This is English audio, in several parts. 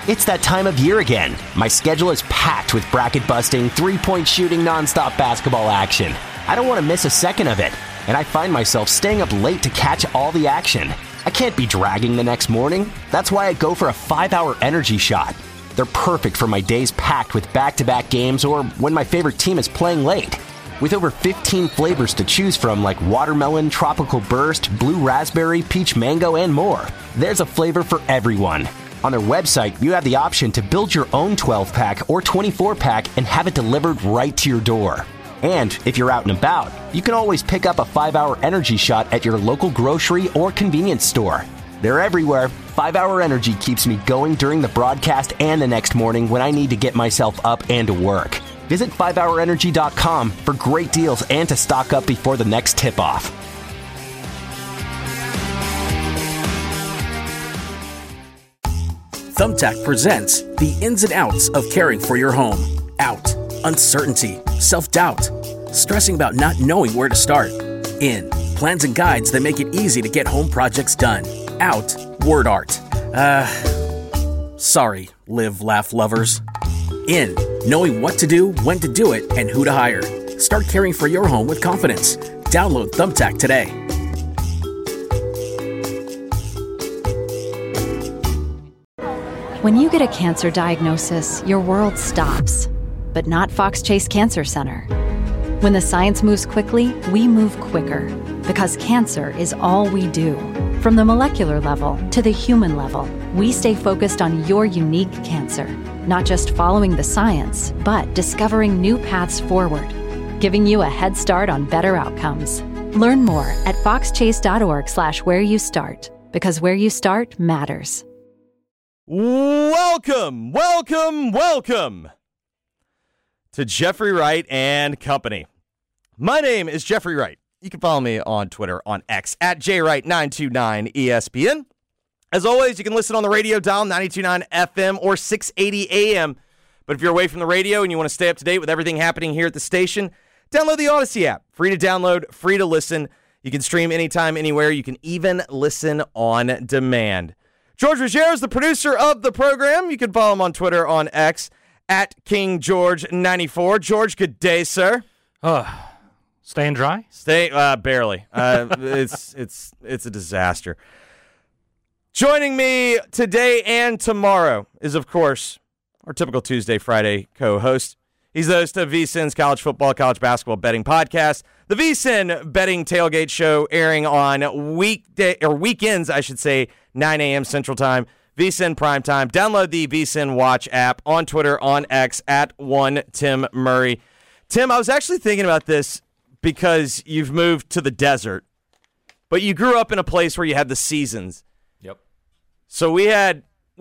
It's that time of year again. My schedule is packed with bracket-busting, three-point shooting, nonstop basketball action. I don't want to miss a second of it, and I find myself staying up late to catch all the action. I can't be dragging the next morning. That's why I go for a 5-hour energy shot. They're perfect for my days packed with back-to-back games or when my favorite team is playing late. With over 15 flavors to choose from like watermelon, tropical burst, blue raspberry, peach mango, and more, there's a flavor for everyone. On their website, you have the option to build your own 12-pack or 24-pack and have it delivered right to your door. And if you're out and about, you can always pick up a 5-hour energy shot at your local grocery or convenience store. They're everywhere. 5-hour energy keeps me going during the broadcast and the next morning when I need to get myself up and to work. Visit 5hourenergy.com for great deals and to stock up before the next tip-off. Thumbtack presents the ins and outs of caring for your home. Out, uncertainty, self-doubt, stressing about not knowing where to start. In, plans and guides that make it easy to get home projects done. Out, word art. Sorry, live, laugh lovers. In, knowing what to do, when to do it, and who to hire. Start caring for your home with confidence. Download Thumbtack today. When you get a cancer diagnosis, your world stops. But not Fox Chase Cancer Center. When the science moves quickly, we move quicker. Because cancer is all we do. From the molecular level to the human level, we stay focused on your unique cancer. Not just following the science, but discovering new paths forward. Giving you a head start on better outcomes. Learn more at foxchase.org/where-you-start. Because where you start matters. Welcome to Jeffrey Wright and Company. My name is Jeffrey Wright. You can follow me on Twitter, on X, at JWright929ESPN. As always, you can listen on the radio dial, 92.9 FM or 680 AM. But if you're away from the radio and you want to stay up to date with everything happening here at the station, download the Odyssey app. Free to download, free to listen. You can stream anytime, anywhere. You can even listen on demand. George Ruggiero is the producer of the program. You can follow him on Twitter, on X, at KingGeorge94. George, good day, sir. Staying dry? Barely. It's a disaster. Joining me today and tomorrow is, of course, our typical Tuesday, Friday co-host. He's the host of VSiN's college football, college basketball betting podcast, the VSiN Betting Tailgate Show, airing on weekends, 9 a.m. Central Time, VSiN Primetime. Download the VSiN Watch app, on Twitter, on X, at @1TimMurray. Tim, I was actually thinking about this because you've moved to the desert, but you grew up in a place where you had the seasons. Yep. So we've had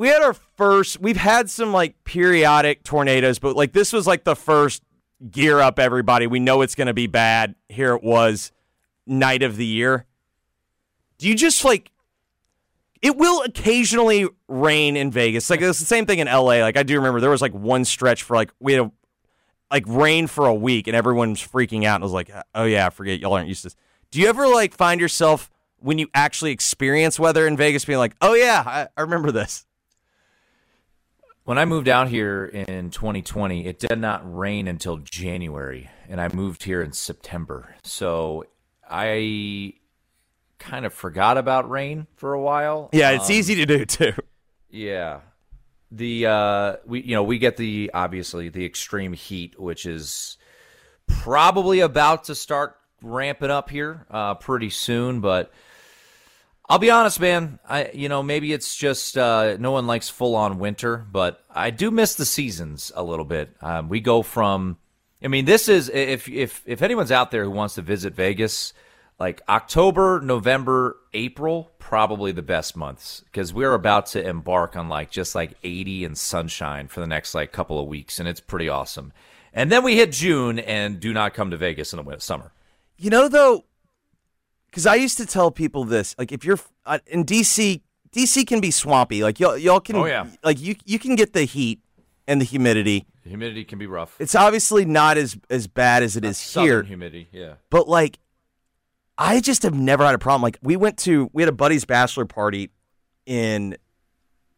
some like periodic tornadoes, but like this was like the first gear up, everybody. We know it's going to be bad. Here it was, night of the year. Do you just like, it will occasionally rain in Vegas. Like it's the same thing in LA. Like I do remember there was like one stretch for like, we had rain for a week and everyone was freaking out and was like, oh yeah, I forget, y'all aren't used to this. Do you ever like find yourself when you actually experience weather in Vegas being like, oh yeah, I remember this? When I moved out here in 2020, it did not rain until January, and I moved here in September. So I kind of forgot about rain for a while. Yeah, it's easy to do too. Yeah. We get obviously the extreme heat, which is probably about to start ramping up here pretty soon, but I'll be honest, man. Maybe it's just no one likes full-on winter, but I do miss the seasons a little bit. We go from, this is if anyone's out there who wants to visit Vegas, like October, November, April, probably the best months because we're about to embark on just 80 and sunshine for the next couple of weeks, and it's pretty awesome. And then we hit June and do not come to Vegas in the summer. Though. Because I used to tell people this, like if you're in D.C., D.C. can be swampy. Like y'all can, like you can get the heat and the humidity. The humidity can be rough. It's obviously not as bad as it is here. Southern humidity, yeah. But I just have never had a problem. Like we had a buddy's bachelor party in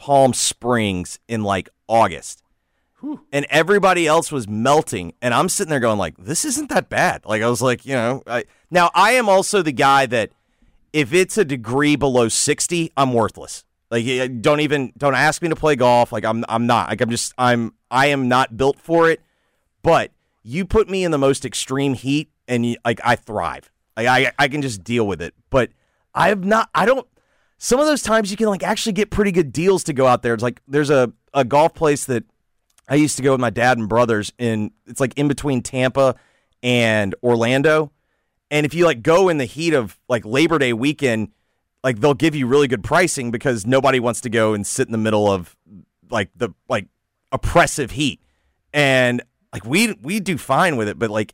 Palm Springs in like August. And everybody else was melting, and I'm sitting there going like, this isn't that bad. Like, I was like, now I am also the guy that if it's a degree below 60, I'm worthless. Like, don't ask me to play golf. Like, I'm not. Like, I am not built for it. But you put me in the most extreme heat, and I thrive. Like, I can just deal with it. But some of those times you can like actually get pretty good deals to go out there. It's like there's a golf place that I used to go with my dad and brothers it's like in between Tampa and Orlando. And if you like go in the heat of like Labor Day weekend, like they'll give you really good pricing because nobody wants to go and sit in the middle of like the like oppressive heat. And like we do fine with it, but like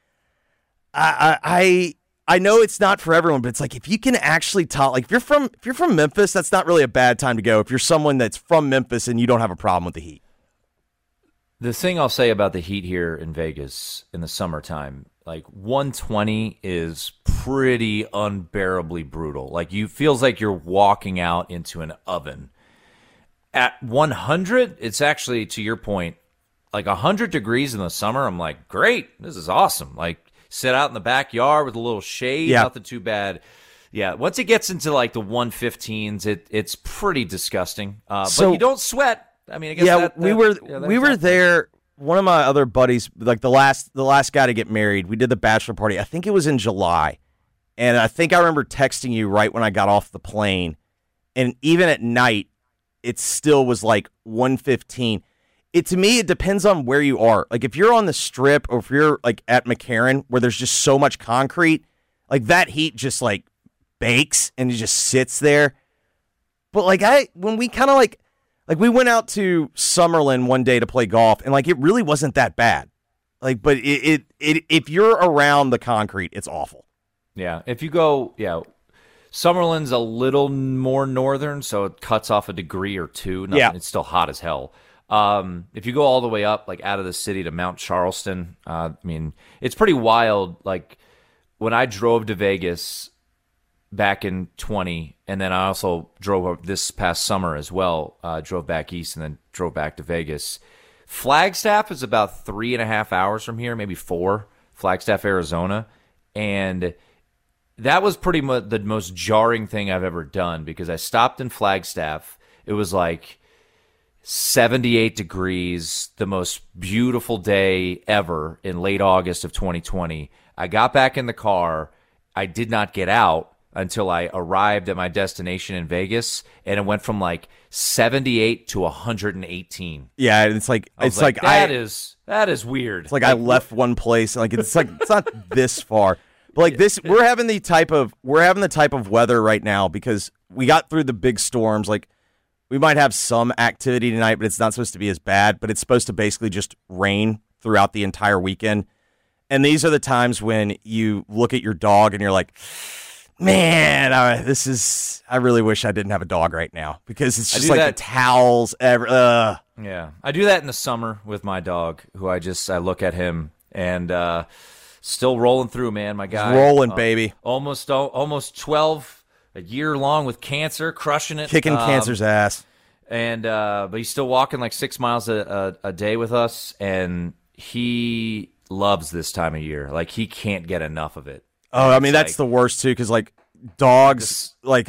I know it's not for everyone, but it's like if you can actually like if you're from Memphis, that's not really a bad time to go. If you're someone that's from Memphis and you don't have a problem with the heat. The thing I'll say about the heat here in Vegas in the summertime, like 120 is pretty unbearably brutal. Like feels like you're walking out into an oven. At 100, it's actually, to your point, like 100 degrees in the summer. I'm like, great, this is awesome. Like sit out in the backyard with a little shade, nothing too bad. Yeah, once it gets into like the 115s, it's pretty disgusting. But you don't sweat. I mean, I guess we were there. One of my other buddies, like the last guy to get married, we did the bachelor party. I think it was in July, and I think I remember texting you right when I got off the plane. And even at night, it still was like 115. To me, it depends on where you are. Like if you're on the Strip or if you're like at McCarran, where there's just so much concrete, like that heat just like bakes and it just sits there. But like when we kind of like we went out to Summerlin one day to play golf, and like it really wasn't that bad. Like, but it if you're around the concrete, it's awful. Yeah, if you go, Summerlin's a little more northern, so it cuts off a degree or two. It's still hot as hell. If you go all the way up, like out of the city to Mount Charleston, I mean, it's pretty wild. Like when I drove to Vegas back in 20, and then I also drove up this past summer as well, drove back east and then drove back to Vegas. Flagstaff is about 3.5 hours from here, maybe 4, Flagstaff, Arizona. And that was pretty much the most jarring thing I've ever done because I stopped in Flagstaff. It was like 78 degrees, the most beautiful day ever in late August of 2020. I got back in the car. I did not get out until I arrived at my destination in Vegas, and it went from like 78 to 118. Yeah, it's like that is weird. It's like I left one place. Like it's not this far. But like this, we're having the type of weather right now because we got through the big storms. Like we might have some activity tonight, but it's not supposed to be as bad. But it's supposed to basically just rain throughout the entire weekend. And these are the times when you look at your dog and you're like, man, I really wish I didn't have a dog right now because it's just like the towels. Yeah, I do that in the summer with my dog, who I look at him and still rolling through, man. My guy, rolling, baby. Almost 12, a year long with cancer, crushing it, kicking cancer's ass. And but he's still walking like 6 miles a day with us, and he loves this time of year. Like he can't get enough of it. Oh, I mean that's the worst too, because like dogs, they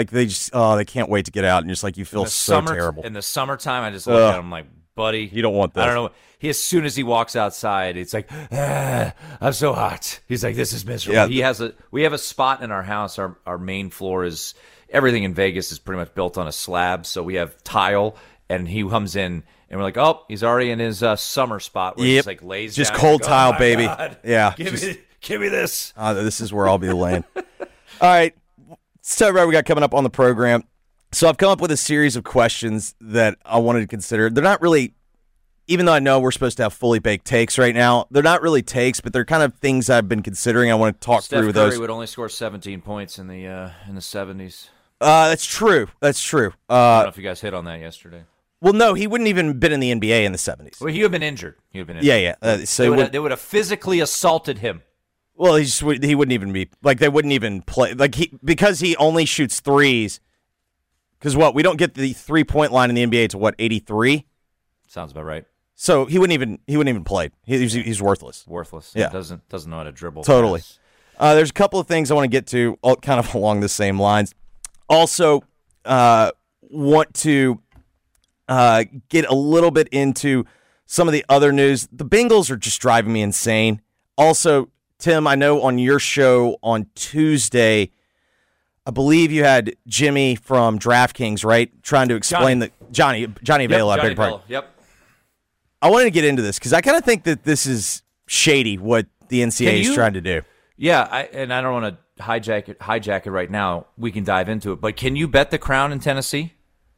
can't wait to get out, and just like you feel so terrible. In the summertime, I just look at him like, buddy, you don't want this. I don't know. As soon as he walks outside, it's like, I'm so hot. He's like, this is miserable. Yeah. We have a spot in our house. Our main floor is everything in Vegas is pretty much built on a slab, so we have tile, and he comes in. And we're like, oh, he's already in his summer spot where he just like lays just down. Cold tile, baby. God. Yeah. Give me this. This is where I'll be laying. All right. So, we got coming up on the program. So I've come up with a series of questions that I wanted to consider. They're not really, even though I know we're supposed to have fully baked takes right now, they're not really takes, but they're kind of things I've been considering. I want to talk through Steph those. Curry would only score 17 points in the 70s. That's true. That's true. I don't know if you guys hit on that yesterday. Well, no, he wouldn't even been in the NBA in the 70s. Well, he would have been injured. Yeah. So they would have physically assaulted him. Well, he wouldn't even be like they wouldn't even play like because he only shoots threes. Because we don't get the 3-point line in the NBA to 83? Sounds about right. So he wouldn't even play. He's worthless. Worthless. Yeah. Doesn't know how to dribble. Totally. There's a couple of things I want to get to, all kind of along the same lines. Also, want to get a little bit into some of the other news. The Bengals are just driving me insane. Also, Tim, I know on your show on Tuesday, I believe you had Jimmy from DraftKings, right? Trying to explain Johnny Vela. Johnny Vela. Yep. I wanted to get into this because I kind of think that this is shady what the NCAA is trying to do. Yeah, I don't want to hijack it right now. We can dive into it. But can you bet the Crown in Tennessee?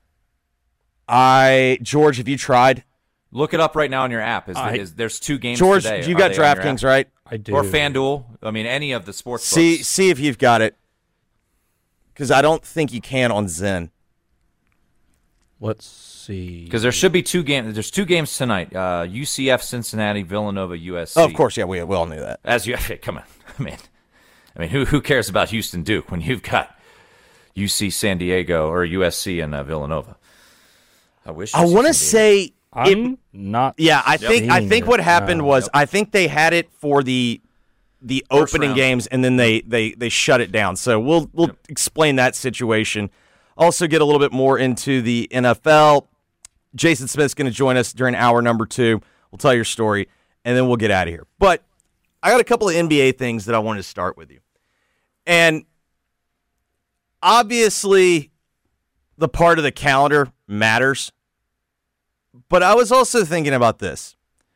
George, have you tried? Look it up right now on your app. There's 2 games George, today. you got DraftKings, right? I do. Or FanDuel. I mean, any of the sports books. See if you've got it. Because I don't think you can on Zen. Let's see. Because there should be 2 games. There's 2 games tonight. UCF, Cincinnati, Villanova, USC. Oh, of course, yeah, we all knew that. Come on. I mean, who cares about Houston Duke when you've got UC San Diego or USC and Villanova? I want to say I'm not. Yeah, I think what happened was I think they had it for the opening round. games and then they shut it down. So we'll explain that situation. Also get a little bit more into the NFL. Jason Smith's going to join us during hour number 2. We'll tell your story and then we'll get out of here. But I got a couple of NBA things that I wanted to start with you. And obviously the part of the calendar matters. But I was also thinking about this.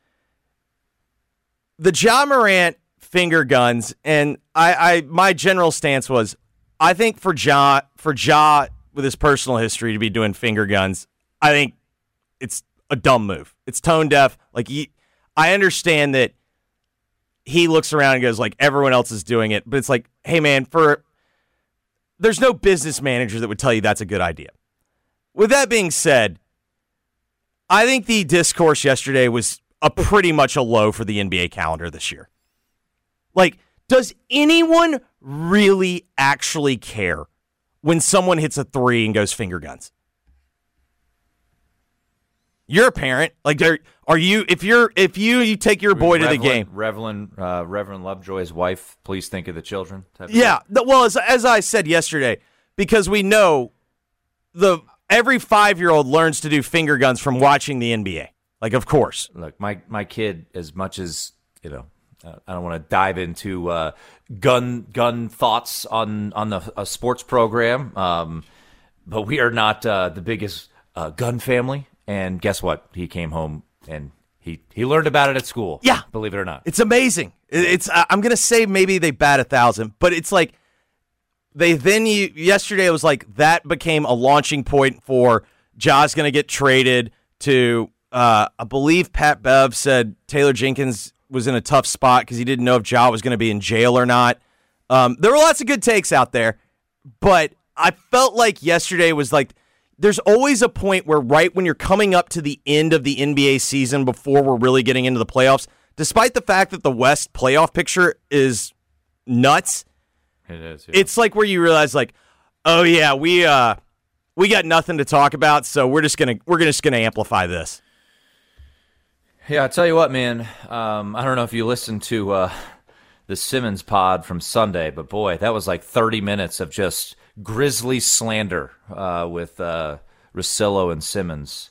The Ja Morant finger guns, and my general stance was, I think for Ja with his personal history to be doing finger guns, I think it's a dumb move. It's tone deaf. Like I understand that he looks around and goes like everyone else is doing it, but it's like, hey man, there's no business manager that would tell you that's a good idea. With that being said, I think the discourse yesterday was pretty much a low for the NBA calendar this year. Like, does anyone really actually care when someone hits a 3 and goes finger guns? You're a parent. Like, are you? If you take your boy to the game, Reverend Lovejoy's wife, please think of the children. Yeah. Well, as I said yesterday, because we know every 5-year-old learns to do finger guns from watching the NBA. Like, of course. Look, my kid, as much as, I don't want to dive into gun thoughts on a sports program, but we are not the biggest gun family. And guess what? He came home and he learned about it at school. Yeah. Believe it or not. It's amazing. I'm going to say maybe they bat 1,000, but it's like yesterday it was like that became a launching point for Ja's going to get traded to, I believe Pat Bev said Taylor Jenkins was in a tough spot because he didn't know if Ja was going to be in jail or not. There were lots of good takes out there, but I felt like yesterday was like, there's always a point where right when you're coming up to the end of the NBA season before we're really getting into the playoffs, despite the fact that the West playoff picture is nuts, it is. Yeah. It's like where you realize like, oh yeah, we got nothing to talk about, so we're just gonna amplify this. Yeah, I tell you what, man. I don't know if you listened to the Simmons pod from Sunday, but boy, that was like 30 minutes of just Grizzly slander with Russillo and Simmons.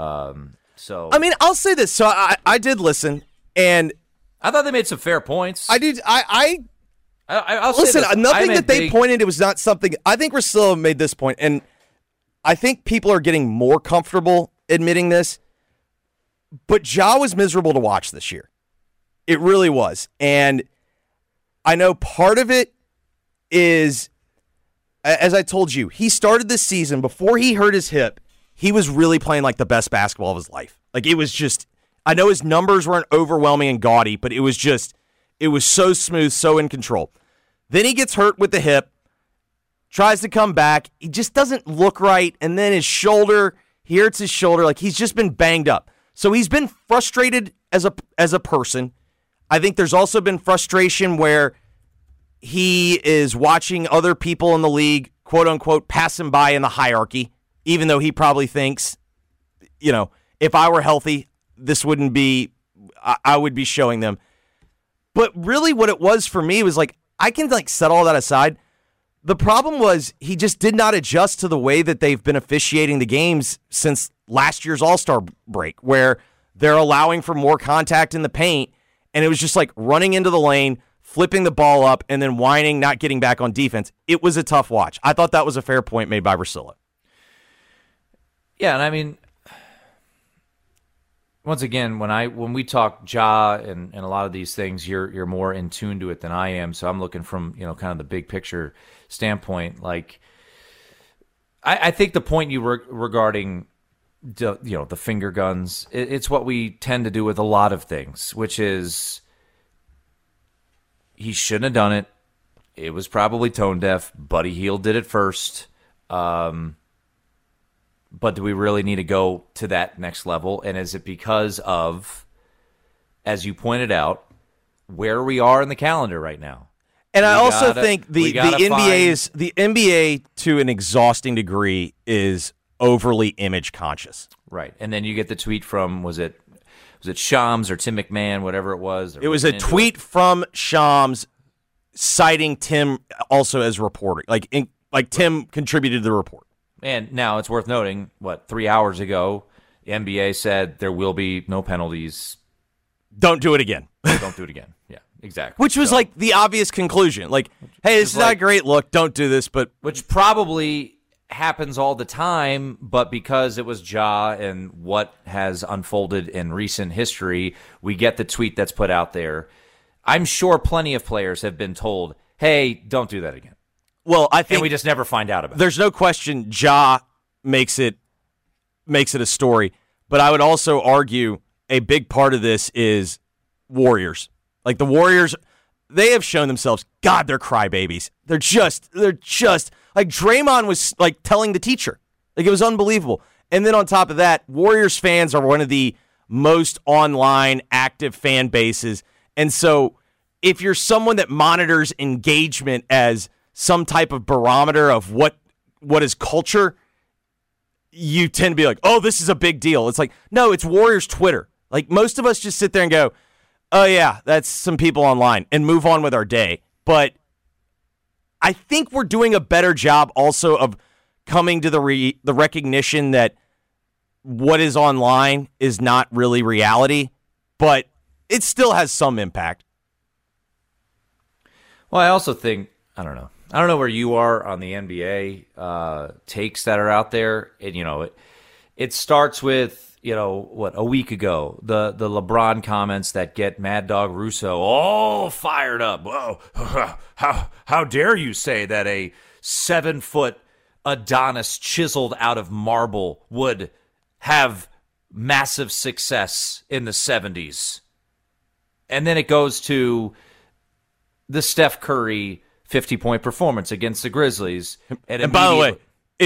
So I mean, I'll say this. So I did listen, and I thought they made some fair points. I did. I'll listen. say this. Nothing that they pointed. It was not something. I think Russillo made this point, and I think people are getting more comfortable admitting this. But Ja was miserable to watch this year. It really was, and I know part of it is, as I told you, he started this season before he hurt his hip. He was really playing like the best basketball of his life. Like it was just, I know his numbers weren't overwhelming and gaudy, but it was so smooth, so in control. Then he gets hurt with the hip, tries to come back. He just doesn't look right. And then his shoulder, he hurts his shoulder. Like he's just been banged up. So he's been frustrated as a person. I think there's also been frustration where he is watching other people in the league, quote unquote, pass him by in the hierarchy. even though he probably thinks, if I were healthy, this wouldn't be, I would be showing them. But really what it was for me was I can set all that aside. The problem was he just did not adjust to the way that they've been officiating the games since last year's All-Star break, where they're allowing for more contact in the paint, and it was just running into the lane, flipping the ball up, and then whining, not getting back on defense. It was a tough watch. I thought that was a fair point made by Russillo. Yeah, and I mean, once again, when we talk Ja and a lot of these things, you're more in tune to it than I am. So I'm looking from kind of the big picture standpoint. I think the point you were regarding the finger guns, it's what we tend to do with a lot of things, which is he shouldn't have done it. It was probably tone deaf. Buddy Hield did it first. But do we really need to go to that next level? And is it because of, as you pointed out, where we are in the calendar right now? And I also think the NBA to an exhausting degree is overly image conscious. Right. And then you get the tweet from, was it Shams or Tim McMahon, whatever it was? It was a tweet from Shams citing Tim also as reporting. Tim contributed to the report. And now it's worth noting, 3 hours ago, the NBA said there will be no penalties. Don't do it again. Don't do it again. Yeah, exactly. Which was the obvious conclusion. Hey, this is not a great look. Don't do this. But which probably happens all the time, but because it was Ja and what has unfolded in recent history, we get the tweet that's put out there. I'm sure plenty of players have been told, hey, don't do that again. Well, I think we just never find out about it. There's no question Ja makes it a story, but I would also argue a big part of this is Warriors. The Warriors, they have shown themselves, God, they're crybabies. They're just Draymond was telling the teacher. It was unbelievable. And then on top of that, Warriors fans are one of the most online active fan bases. And so if you're someone that monitors engagement as some type of barometer of what is culture, you tend to be oh, this is a big deal. It's no, it's Warriors Twitter. Most of us just sit there and go, oh yeah, that's some people online, and move on with our day. But I think we're doing a better job also of coming to the recognition that what is online is not really reality, but it still has some impact. Well, I also think, I don't know where you are on the NBA takes that are out there. And, it starts with, a week ago, the LeBron comments that get Mad Dog Russo all fired up. Whoa, how dare you say that a 7-foot Adonis chiseled out of marble would have massive success in the 70s? And then it goes to the Steph Curry 50-point performance against the Grizzlies. And by the way,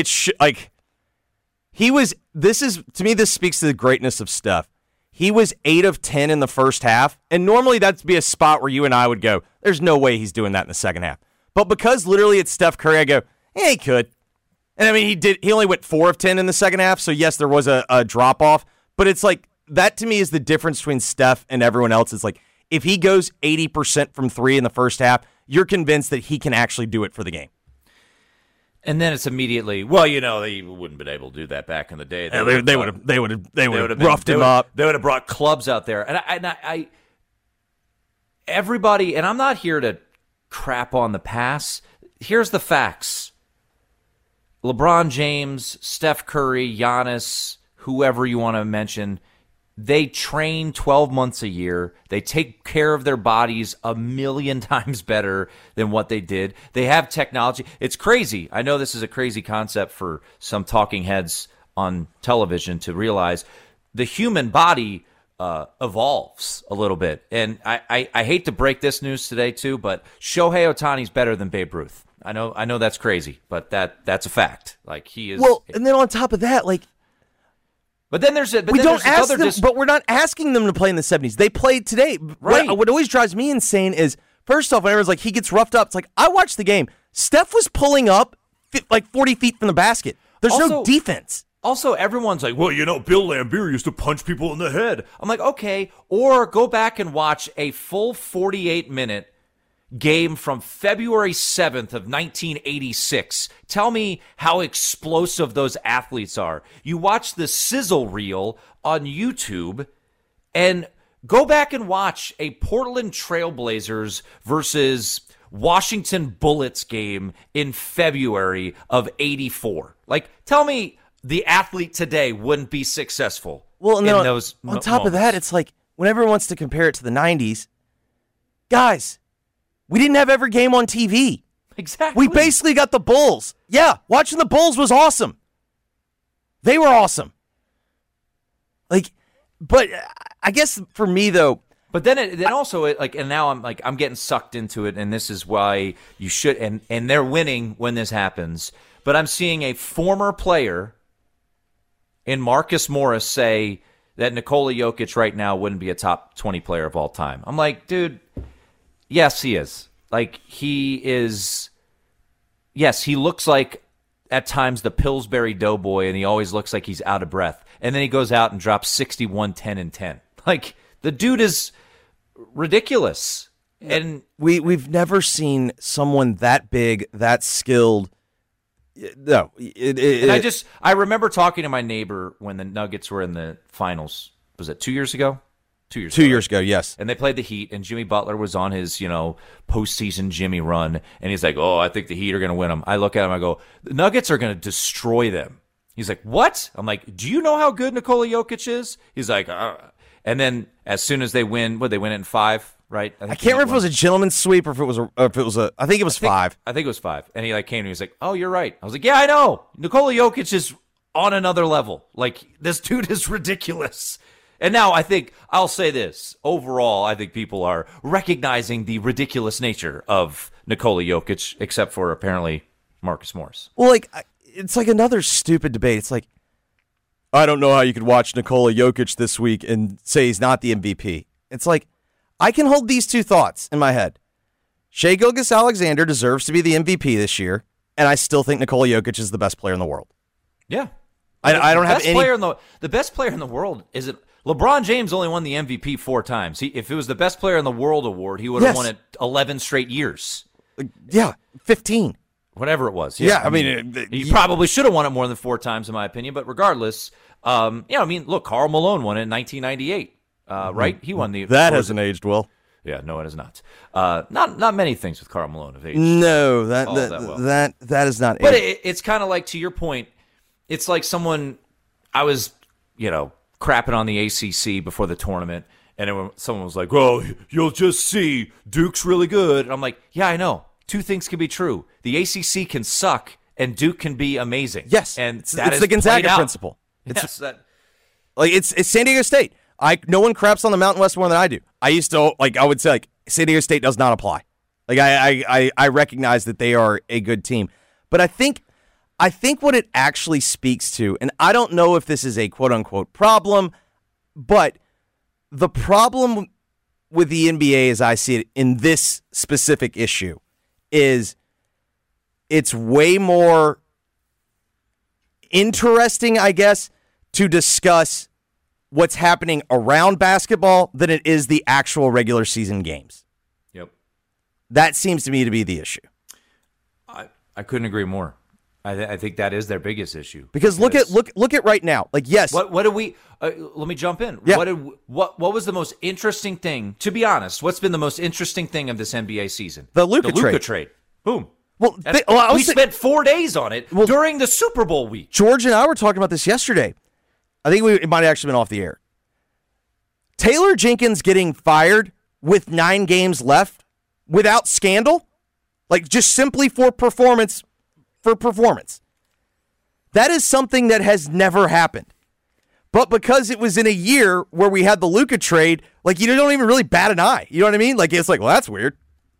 this speaks to the greatness of Steph. He was 8 of 10 in the first half, and normally that'd be a spot where you and I would go, there's no way he's doing that in the second half. But because literally it's Steph Curry, I go, yeah, he could. And I mean, he only went 4 of 10 in the second half, so yes, there was a drop-off, but it's that to me is the difference between Steph and everyone else. It's if he goes 80% from 3 in the first half, you're convinced that he can actually do it for the game. And then it's immediately, they wouldn't have been able to do that back in the day. They would have roughed him up. They would have brought clubs out there. And I everybody, and I'm not here to crap on the past. Here's the facts. LeBron James, Steph Curry, Giannis, whoever you want to mention, they train 12 months a year. They take care of their bodies 1,000,000 times better than what they did. They have technology. It's crazy. I know this is a crazy concept for some talking heads on television to realize the human body evolves a little bit. And I hate to break this news today too, but Shohei Ohtani's better than Babe Ruth. I know that's crazy, but that's a fact. He is. Well, and then on top of that, but then there's but we're not asking them to play in the 70s. They played today. Right. What always drives me insane is, first off, when everyone's he gets roughed up, it's I watched the game. Steph was pulling up 40 feet from the basket. There's no Also- defense. Also, everyone's like, well, Bill Laimbeer used to punch people in the head. I'm like, okay, or go back and watch a full 48-minute game from February 7th of 1986. Tell me how explosive those athletes are. You watch the sizzle reel on YouTube and go back and watch a Portland Trailblazers versus Washington Bullets game in February of 84. Like, tell me the athlete today wouldn't be successful Well, in those on top of that, it's like when everyone wants to compare it to the 90s, guys, we didn't have every game on TV. Exactly. We basically got the Bulls. Yeah, watching the Bulls was awesome. They were awesome. Like, but I guess for me though, But then and now I'm getting sucked into it, and this is why you should, and they're winning when this happens. But I'm seeing a former player in Marcus Morris say that Nikola Jokic right now wouldn't be a top 20 player of all time. I'm like, dude, yes, he is. Like, he is, yes, he looks like at times the Pillsbury Doughboy, and he always looks like he's out of breath. And then he goes out and drops 61, 10, and 10. Like, the dude is ridiculous. And we've never seen someone that big, that skilled. No, I remember talking to my neighbor when the Nuggets were in the finals. Was it 2 years ago? 2 years. 2 years ago, yes. And they played the Heat, and Jimmy Butler was on his, postseason Jimmy run, and he's like, "Oh, I think the Heat are going to win them." I look at him, I go, "The Nuggets are going to destroy them." He's like, "What?" I'm like, "Do you know how good Nikola Jokic is?" He's like, and then as soon as they win, they win it in 5, right? I can't remember if it was a gentleman's sweep or if it was a. I think it was 5. I think it was 5. And he came to me, he's like, "Oh, you're right." I was like, "Yeah, I know. Nikola Jokic is on another level. Like, this dude is ridiculous." And now I'll say this. Overall, I think people are recognizing the ridiculous nature of Nikola Jokic, except for apparently Marcus Morris. Well, it's like another stupid debate. It's like, I don't know how you could watch Nikola Jokic this week and say he's not the MVP. It's like, I can hold these two thoughts in my head. Shai Gilgeous-Alexander deserves to be the MVP this year, and I still think Nikola Jokic is the best player in the world. Yeah. I don't have any. The best player in the world isn't. LeBron James only won the MVP 4 times. If it was the best player in the world award, he would have won it 11 straight years. Yeah, 15. Whatever it was. Yeah, I mean, he probably should have won it more than 4 times, in my opinion. But regardless, look, Karl Malone won it in 1998, right? He won the. That hasn't aged well. Yeah, no, it has not. Not many things with Karl Malone have aged. No, that is not. But it's kind of like, to your point, it's like I was, crapping on the ACC before the tournament, and someone was like, "Oh, you'll just see, Duke's really good." And I'm like, "Yeah, I know. 2 things can be true. The ACC can suck, and Duke can be amazing." Yes, and it's the Gonzaga principle. It's San Diego State. No one craps on the Mountain West more than I do. I used to I would say San Diego State does not apply. I recognize that they are a good team, but I think what it actually speaks to, and I don't know if this is a quote-unquote problem, but the problem with the NBA as I see it in this specific issue is it's way more interesting, I guess, to discuss what's happening around basketball than it is the actual regular season games. Yep. That seems to me to be the issue. I couldn't agree more. I think that is their biggest issue. Because look at right now. Yes. What did we? Let me jump in. Yeah. What was the most interesting thing? To be honest, what's been the most interesting thing of this NBA season? The Luka trade. Boom. Well, we spent 4 days on it during the Super Bowl week. George and I were talking about this yesterday. I think it might have actually been off the air. Taylor Jenkins getting fired with 9 games left without scandal, just simply for performance. That is something that has never happened. But because it was in a year where we had the Luka trade, you don't even really bat an eye. You know what I mean? It's well, that's weird.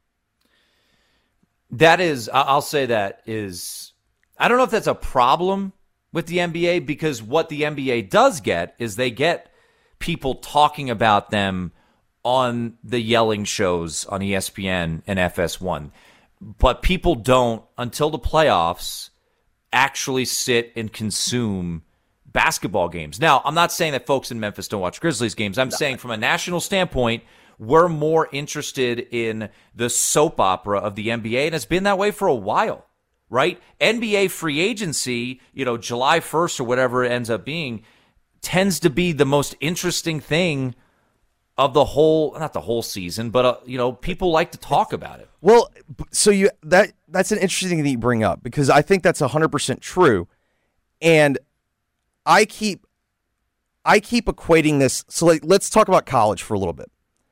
That is, I'll say that is, I don't know if that's a problem with the NBA, because what the NBA does get is they get people talking about them on the yelling shows on ESPN and FS1. But people don't, until the playoffs, actually sit and consume basketball games. Now, I'm not saying that folks in Memphis don't watch Grizzlies games. I'm saying from a national standpoint, we're more interested in the soap opera of the NBA, and it's been that way for a while, right? NBA free agency, July 1st or whatever it ends up being, tends to be the most interesting thing of the whole, not the whole season, but people like to talk about it. Well, so that's an interesting thing that you bring up, because I think that's 100% true, and I keep equating this. So let's talk about college for a little bit.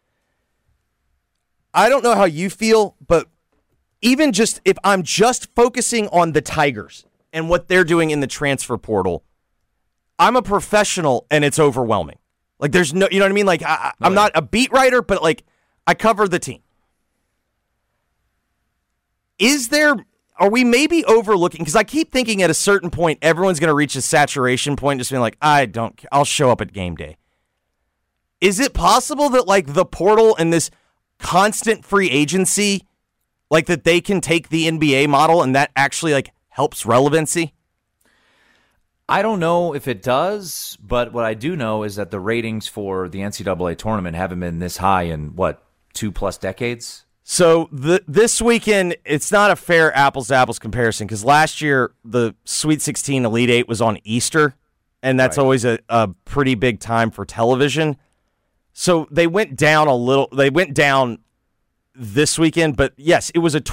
I don't know how you feel, but even just if I'm just focusing on the Tigers and what they're doing in the transfer portal, I'm a professional and it's overwhelming. Like, there's no, you know what I mean? Like, I'm not a beat writer, but like, I cover the team. Are we maybe overlooking? Because I keep thinking at a certain point, everyone's going to reach a saturation point, just being like, I'll show up at game day. Is it possible that like the portal and this constant free agency, like that they can take the NBA model and that actually like helps relevancy? I don't know if it does, but what I do know is that the ratings for the NCAA tournament haven't been this high in, 2+ decades? So this weekend, it's not a fair apples-to-apples comparison, because last year the Sweet 16 Elite Eight was on Easter, and that's always a pretty big time for television. So they went down a little. They went down this weekend, but yes, it was a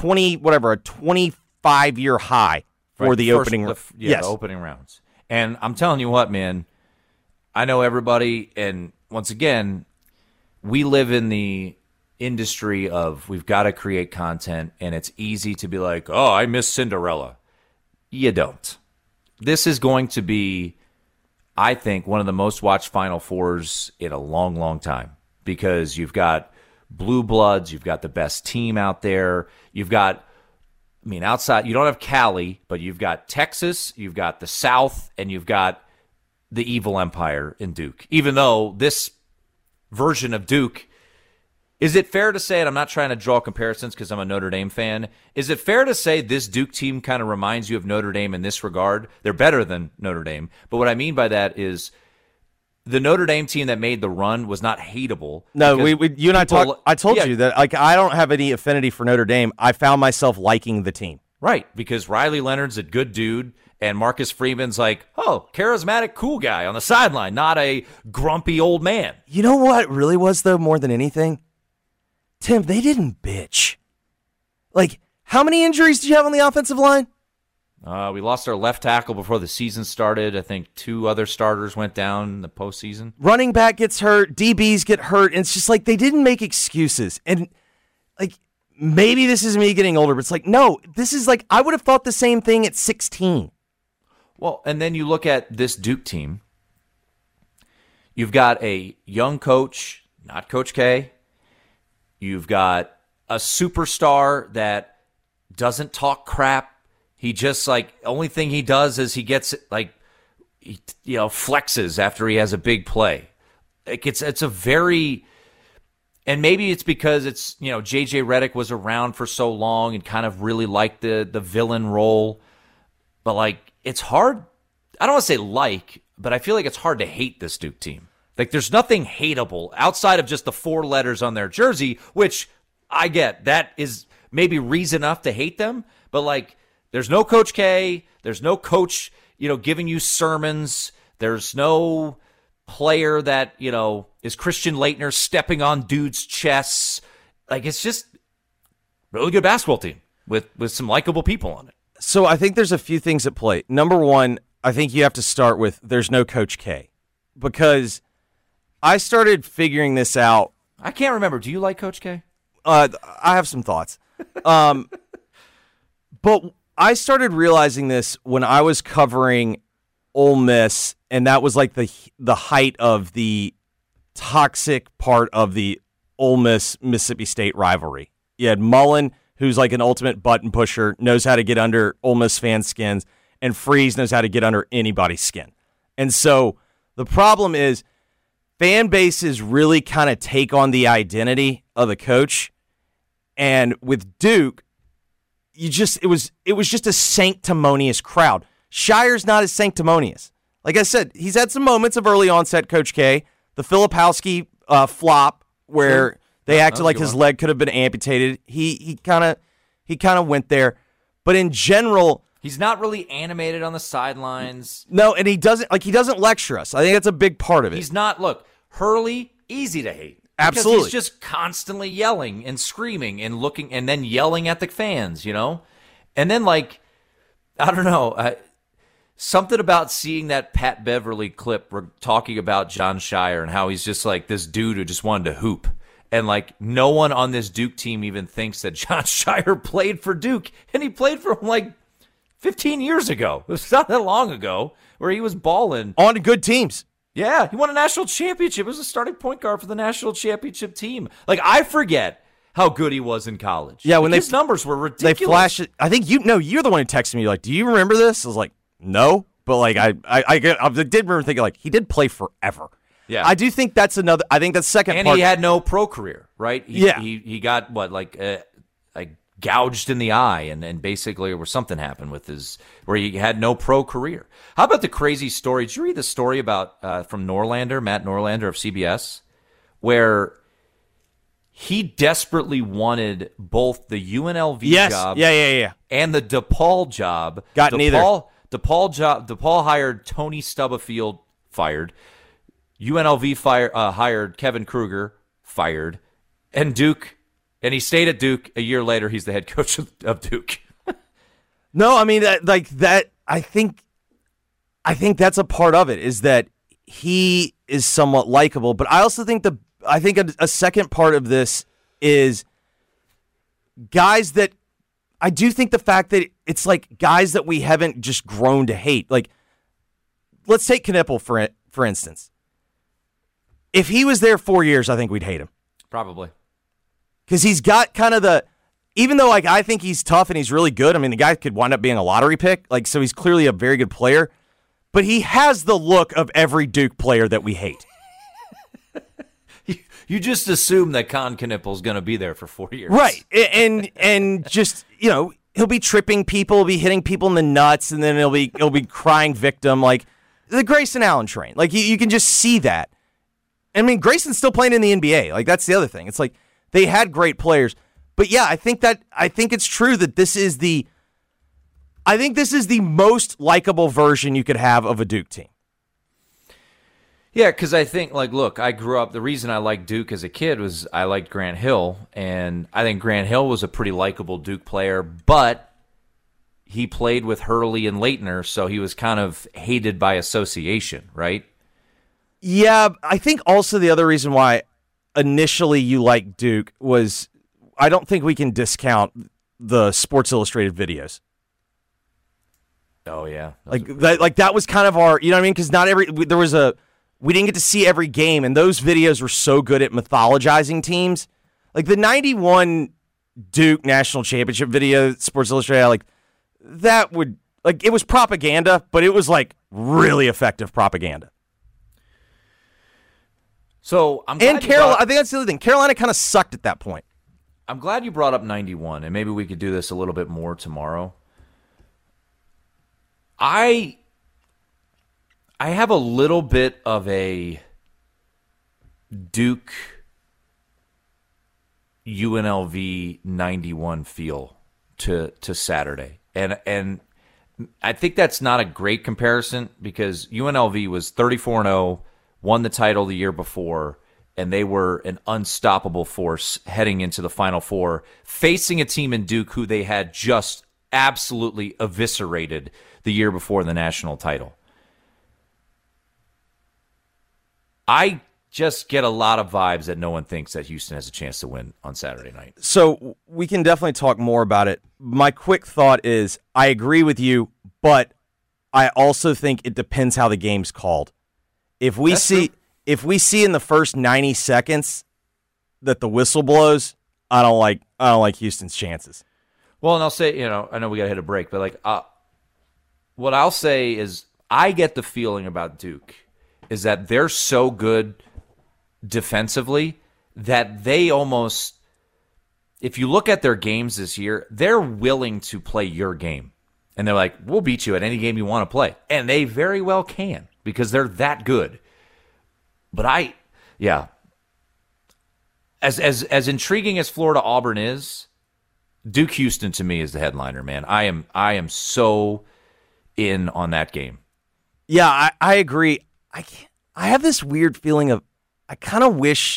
25-year high for the opening. The opening rounds. And I'm telling you what, man, I know everybody, and once again, we live in the industry of we've got to create content, and it's easy to be like, oh, I miss Cinderella. You don't. This is going to be, I think, one of the most watched Final Fours in a long, long time, because you've got blue bloods, you've got the best team out there, you've got, outside, you don't have Cali, but you've got Texas, you've got the South, and you've got the evil empire in Duke. Even though this version of Duke, is it fair to say, and I'm not trying to draw comparisons because I'm a Notre Dame fan, is it fair to say this Duke team kind of reminds you of Notre Dame in this regard? They're better than Notre Dame. But what I mean by that is the Notre Dame team that made the run was not hateable. No, you and I talked. I told you that I don't have any affinity for Notre Dame. I found myself liking the team. Right, because Riley Leonard's a good dude, and Marcus Freeman's like, charismatic, cool guy on the sideline, not a grumpy old man. You know what it really was, though, more than anything? Tim, they didn't bitch. Like, how many injuries did you have on the offensive line? We lost our left tackle before the season started. I think 2 other starters went down in the postseason. Running back gets hurt. DBs get hurt. And it's just like they didn't make excuses. And, like, maybe this is me getting older, but it's like, no, this is like, I would have thought the same thing at 16. Well, and then you look at this Duke team. You've got a young coach, not Coach K. You've got a superstar that doesn't talk crap. He just, only thing he does is he gets, flexes after he has a big play. It's a very, and maybe it's because it's, J.J. Redick was around for so long and kind of really liked the villain role. But, it's hard. I don't want to say but I feel like it's hard to hate this Duke team. There's nothing hateable outside of just the 4 letters on their jersey, which I get. That is maybe reason enough to hate them. But, there's no Coach K. There's no coach, giving you sermons. There's no player that, is Christian Laettner stepping on dudes' chests. It's just a really good basketball team with some likable people on it. So I think there's a few things at play. Number one, I think you have to start with there's no Coach K, because I started figuring this out. I can't remember. Do you like Coach K? I have some thoughts. But I started realizing this when I was covering Ole Miss, and that was the height of the toxic part of the Ole Miss-Mississippi State rivalry. You had Mullen, who's like an ultimate button pusher, knows how to get under Ole Miss fans' skins, and Freeze knows how to get under anybody's skin. And so the problem is fan bases really kind of take on the identity of the coach. And with Duke, it was just a sanctimonious crowd. Shire's not as sanctimonious. Like I said, he's had some moments of early onset Coach K. The Filipowski flop where they acted like his leg could have been amputated. He kind of went there. But in general, he's not really animated on the sidelines. No, and he doesn't lecture us. I think that's a big part of it. He's not. Look, Hurley, easy to hate. Absolutely. Because he's just constantly yelling and screaming and looking and then yelling at the fans, you know? And then, like, I don't know, something about seeing that Pat Beverly clip talking about Jon Scheyer and how he's just like this dude who just wanted to hoop. And, like, no one on this Duke team even thinks that Jon Scheyer played for Duke. And he played for him, like, 15 years ago. It was not that long ago where he was balling. On good teams. Yeah, he won a national championship. He was a starting point guard for the national championship team. Like, I forget how good he was in college. Yeah, when his numbers were ridiculous. They flashed it. I think you're the one who texted me, like, do you remember this? I was like, no. But, like, I did remember thinking, like, he did play forever. Yeah. I do think that's another, I think that's second and part. And he had no pro career, right? Yeah. He got, what, like gouged in the eye, and basically where something happened with where he had no pro career. How about the crazy story? Did you read the story about from Norlander, Matt Norlander of CBS, where he desperately wanted both the UNLV job and the DePaul job. Got neither. DePaul hired Tony Stubblefield, fired. UNLV hired Kevin Kruger, fired. And Duke. And he stayed at Duke. A year later, he's the head coach of Duke. No, I mean, I think that's a part of it, is that he is somewhat likable. But I also think a second part of this is guys that I do think the fact that it's like guys that we haven't just grown to hate. Like, let's take Knipple for instance. If he was there 4 years, I think we'd hate him. Probably. Because he's got kind of even though, like, I think he's tough and he's really good. I mean, the guy could wind up being a lottery pick. Like, so he's clearly a very good player. But he has the look of every Duke player that we hate. You just assume that Con Knipple's going to be there for 4 years. Right. And just, you know, he'll be tripping people, be hitting people in the nuts, and then he'll be crying victim. Like, the Grayson Allen train. Like, you can just see that. I mean, Grayson's still playing in the NBA. Like, that's the other thing. It's like, they had great players. But yeah, I think it's true that this is the most likable version you could have of a Duke team. Yeah, because I think, like, look, I grew up, the reason I liked Duke as a kid was I liked Grant Hill, and I think Grant Hill was a pretty likable Duke player, but he played with Hurley and Leitner, so he was kind of hated by association, right? Yeah, I think also the other reason why initially you liked Duke was, I don't think we can discount the Sports Illustrated videos. Oh yeah, that was kind of our, you know what I mean? Because we didn't get to see every game, and those videos were so good at mythologizing teams. Like the 91 Duke National Championship video, Sports Illustrated, like that would, like, it was propaganda, but it was like really effective propaganda. So I think that's the other thing. Carolina kind of sucked at that point. I'm glad you brought up 91, and maybe we could do this a little bit more tomorrow. I have a little bit of a Duke UNLV 91 feel to Saturday. And I think that's not a great comparison because UNLV was 34-0, won the title the year before, and they were an unstoppable force heading into the Final Four, facing a team in Duke who they had just absolutely eviscerated the year before the national title. I just get a lot of vibes that no one thinks that Houston has a chance to win on Saturday night. So we can definitely talk more about it. My quick thought is I agree with you, but I also think it depends how the game's called. If we see in the first 90 seconds that the whistle blows, I don't like Houston's chances. Well, and I'll say, I know we got to hit a break, but like what I'll say is I get the feeling about Duke is that they're so good defensively that they almost, if you look at their games this year, they're willing to play your game. And they're like, we'll beat you at any game you want to play. And they very well can because they're that good. But as intriguing as Florida Auburn is, Duke Houston to me is the headliner, man. I am so in on that game. Yeah, I agree. I have this weird feeling of I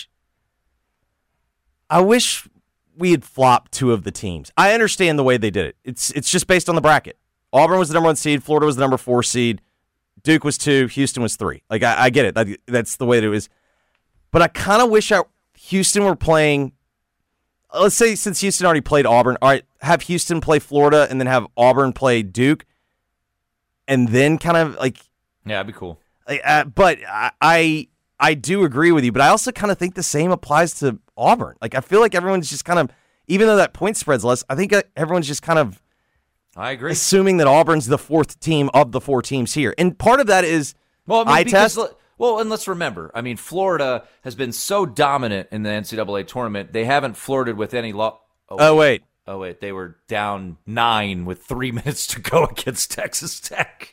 wish we had flopped two of the teams. I understand the way they did it. It's just based on the bracket. Auburn was the number 1 seed. Florida was the number 4 seed. Duke was 2. Houston was 3. Like, I get it. That's the way it is. But I kind of wish Houston were playing. Let's say since Houston already played Auburn, all right, have Houston play Florida and then have Auburn play Duke, and then kind of like. Yeah, that'd be cool. But I do agree with you, but I also kind of think the same applies to Auburn. Like, I feel like everyone's just kind of, even though that point spread's less, I think everyone's just kind of. I agree. Assuming that Auburn's the 4th team of the 4 teams here. And part of that is eye test. And let's remember, I mean, Florida has been so dominant in the NCAA tournament, they haven't flirted with any Oh, wait. They were down 9 with 3 minutes to go against Texas Tech.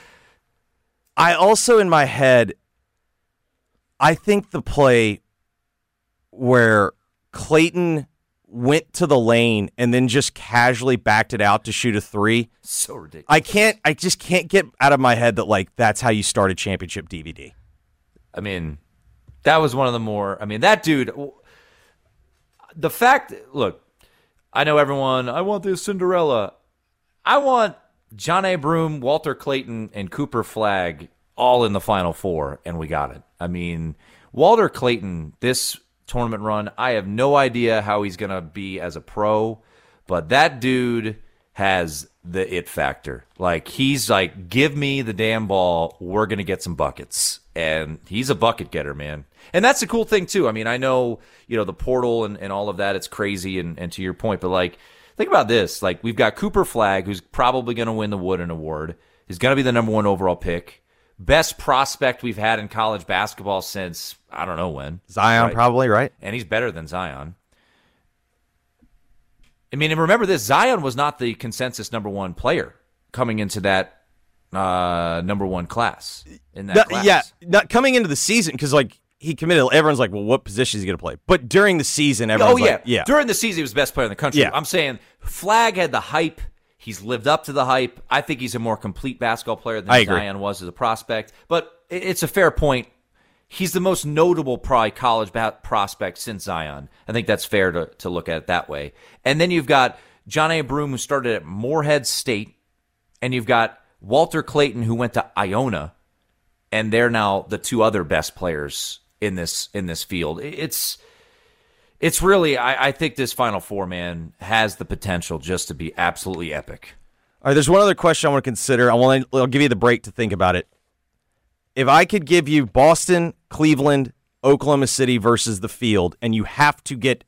I also, in my head, I think the play where Clayton went to the lane and then just casually backed it out to shoot a 3. So ridiculous. I just can't get out of my head that, like, that's how you start a championship DVD. I mean, that was one of the more, that dude, the fact, look, I know everyone, I want this Cinderella. I want John A. Broome, Walter Clayton, and Cooper Flagg all in the Final Four, and we got it. I mean, Walter Clayton, this tournament run, I have no idea how he's going to be as a pro, but that dude has the it factor. Like, he's like, give me the damn ball, we're going to get some buckets. And he's a bucket getter, man. And that's the cool thing, too. I mean, I know, the portal and all of that, it's crazy, and to your point, but, like, think about this. Like, we've got Cooper Flagg, who's probably going to win the Wooden Award. He's going to be the number 1 overall pick. Best prospect we've had in college basketball since, I don't know when. Zion, right? probably, right? And he's better than Zion. I mean, and remember this, Zion was not the consensus number 1 player coming into that number 1 class. In that class. Yeah, not coming into the season, because, like, he committed, everyone's like, well, what position is he going to play? But during the season, everyone's like, yeah. During the season, he was the best player in the country. Yeah. I'm saying Flagg had the hype. He's lived up to the hype. I think he's a more complete basketball player than Zion was as a prospect. But it's a fair point. He's the most notable probably college prospect since Zion. I think that's fair to look at it that way. And then you've got John A. Broome, who started at Morehead State. And you've got Walter Clayton, who went to Iona. And they're now the 2 other best players in this field. It's really, I think this Final Four, man, has the potential just to be absolutely epic. All right, there's one other question I want to consider. I'll give you the break to think about it. If I could give you Boston, Cleveland, Oklahoma City versus the field, and you have to get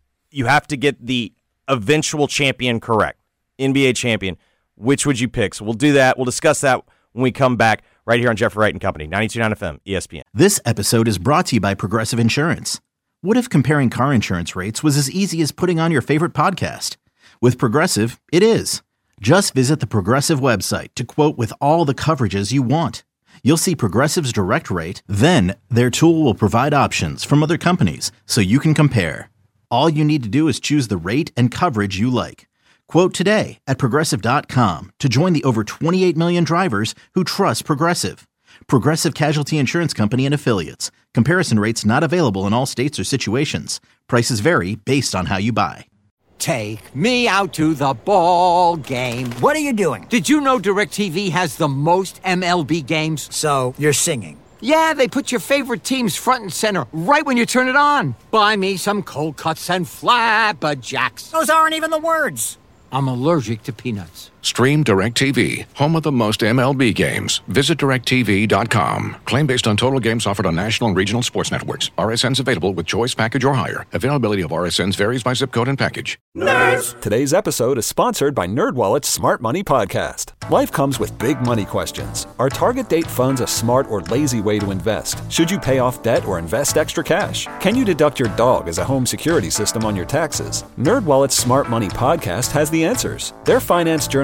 the eventual champion correct, NBA champion, which would you pick? So we'll do that. We'll discuss that when we come back right here on Jeffrey Wright and Company, 92.9 FM, ESPN. This episode is brought to you by Progressive Insurance. What if comparing car insurance rates was as easy as putting on your favorite podcast? With Progressive, it is. Just visit the Progressive website to quote with all the coverages you want. You'll see Progressive's direct rate, then their tool will provide options from other companies so you can compare. All you need to do is choose the rate and coverage you like. Quote today at Progressive.com to join the over 28 million drivers who trust Progressive. Progressive Casualty Insurance Company and Affiliates. Comparison rates not available in all states or situations. Prices vary based on how you buy. Take me out to the ball game. What are you doing? Did you know DirecTV has the most MLB games? So, you're singing. Yeah, they put your favorite teams front and center right when you turn it on. Buy me some cold cuts and flapjacks. Those aren't even the words. I'm allergic to peanuts. Stream DirecTV, home of the most MLB games. Visit DirecTV.com. Claim based on total games offered on national and regional sports networks. RSNs available with choice package or higher. Availability of RSNs varies by zip code and package. Nerds! Today's episode is sponsored by NerdWallet's Smart Money Podcast. Life comes with big money questions. Are target date funds a smart or lazy way to invest? Should you pay off debt or invest extra cash? Can you deduct your dog as a home security system on your taxes? NerdWallet's Smart Money Podcast has the answers. Their finance journalist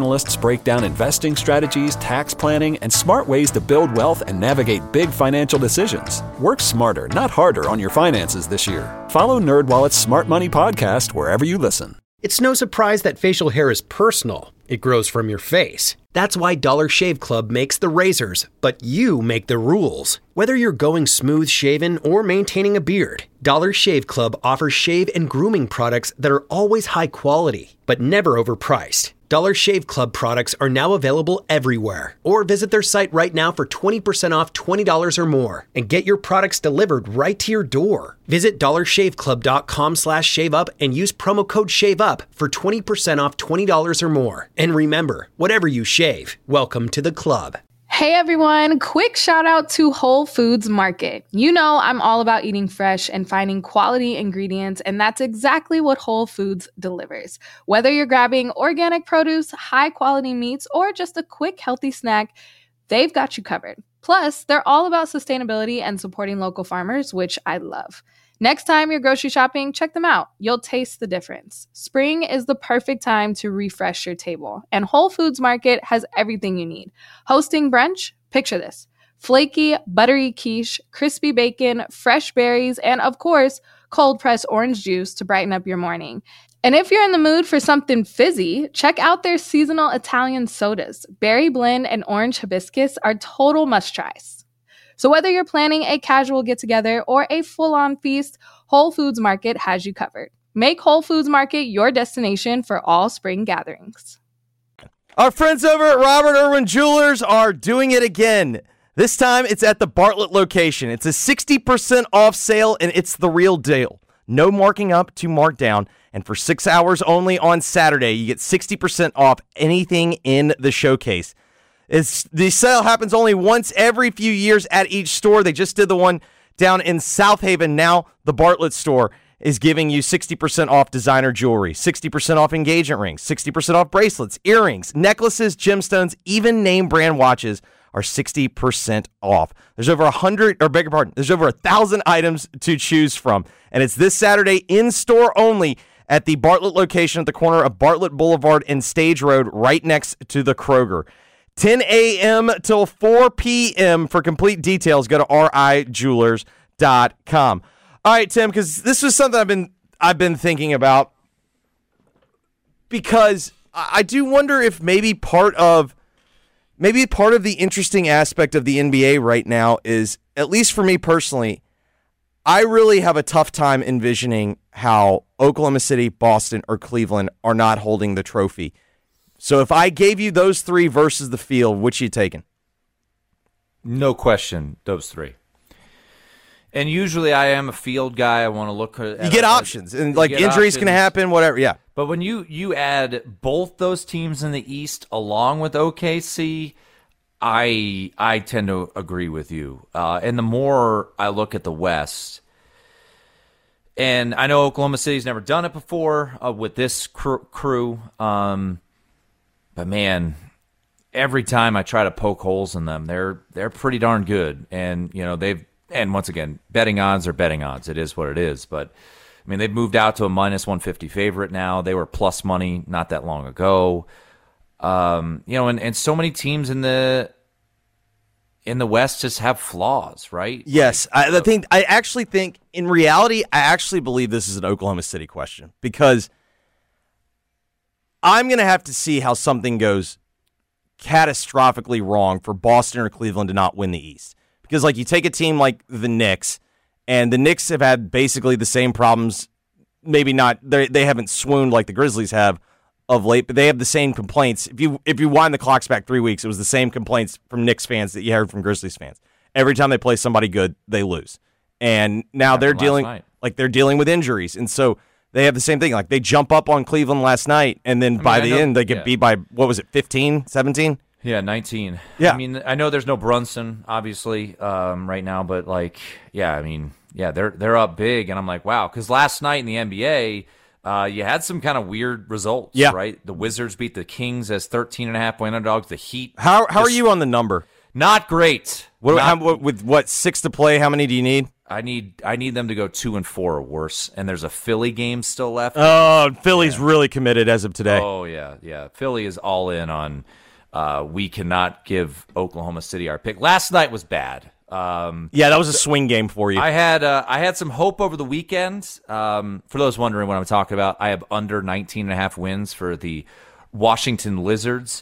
analysts break down investing strategies, tax planning, and smart ways to build wealth and navigate big financial decisions. Work smarter, not harder on your finances this year. Follow NerdWallet's Smart Money Podcast wherever you listen. It's no surprise that facial hair is personal. It grows from your face. That's why Dollar Shave Club makes the razors, but you make the rules. Whether you're going smooth shaven or maintaining a beard, Dollar Shave Club offers shave and grooming products that are always high quality, but never overpriced. Dollar Shave Club products are now available everywhere. Or visit their site right now for 20% off $20 or more and get your products delivered right to your door. Visit dollarshaveclub.com/shaveup and use promo code SHAVEUP for 20% off $20 or more. And remember, whatever you shave, welcome to the club. Hey everyone, quick shout out to Whole Foods Market. You know I'm all about eating fresh and finding quality ingredients, and that's exactly what Whole Foods delivers. Whether you're grabbing organic produce, high quality meats, or just a quick healthy snack, they've got you covered. Plus, they're all about sustainability and supporting local farmers, which I love. Next time you're grocery shopping, check them out. You'll taste the difference. Spring is the perfect time to refresh your table, and Whole Foods Market has everything you need. Hosting brunch? Picture this. Flaky, buttery quiche, crispy bacon, fresh berries, and of course, cold-pressed orange juice to brighten up your morning. And if you're in the mood for something fizzy, check out their seasonal Italian sodas. Berry blend and orange hibiscus are total must-tries. So whether you're planning a casual get-together or a full-on feast, Whole Foods Market has you covered. Make Whole Foods Market your destination for all spring gatherings. Our friends over at Robert Irwin Jewelers are doing it again. This time, it's at the Bartlett location. It's a 60% off sale, and it's the real deal. No marking up to mark down, and for 6 hours only on Saturday, you get 60% off anything in the showcase. The sale happens only once every few years at each store. They just did the one down in South Haven. Now the Bartlett store is giving you 60% off designer jewelry, 60% off engagement rings, 60% off bracelets, earrings, necklaces, gemstones, even name brand watches are 60% off. There's over 1,000 items to choose from. And it's this Saturday in store only at the Bartlett location at the corner of Bartlett Boulevard and Stage Road, right next to the Kroger. 10 a.m. till 4 p.m. For complete details, go to rijewelers.com. All right, Tim, because this was something I've been thinking about, because I do wonder if maybe part of the interesting aspect of the NBA right now is, at least for me personally, I really have a tough time envisioning how Oklahoma City, Boston, or Cleveland are not holding the trophy. So if I gave you those three versus the field, which you taking? No question, those three. And usually I am a field guy. I want to look at you get options, and like injuries can happen, whatever. Yeah. But when you add both those teams in the East along with OKC, I tend to agree with you. And the more I look at the West, and I know Oklahoma City's never done it before with this crew. But man, every time I try to poke holes in them, they're pretty darn good. And and once again, betting odds are betting odds. It is what it is. But I mean, they've moved out to a minus 150 favorite now. They were plus money not that long ago. And so many teams in the West just have flaws, right? Yes, I actually think in reality, I actually believe this is an Oklahoma City question, because I'm going to have to see how something goes catastrophically wrong for Boston or Cleveland to not win the East. Because, like, you take a team like the Knicks, and the Knicks have had basically the same problems. Maybe not, they haven't swooned like the Grizzlies have of late, but they have the same complaints. If you wind the clocks back 3 weeks, it was the same complaints from Knicks fans that you heard from Grizzlies fans. Every time they play somebody good, they lose. And now they're dealing with injuries. And so they have the same thing. Like, they jump up on Cleveland last night, and then by the end, they get beat by, what was it, 15, 17? Yeah, 19. Yeah. I mean, I know there's no Brunson, obviously, right now, but, they're up big, and I'm like, wow. Because last night in the NBA, you had some kind of weird results, right? The Wizards beat the Kings as 13.5-point underdogs. The Heat. How are you on the number? Not great. With 6 to play, how many do you need? I need them to go 2-4 or worse, and there's a Philly game still left. Oh, Philly's really committed as of today. Oh, yeah. Philly is all in on we cannot give Oklahoma City our pick. Last night was bad. That was a swing game for you. I had some hope over the weekend. For those wondering what I'm talking about, I have under 19.5 wins for the Washington Lizards.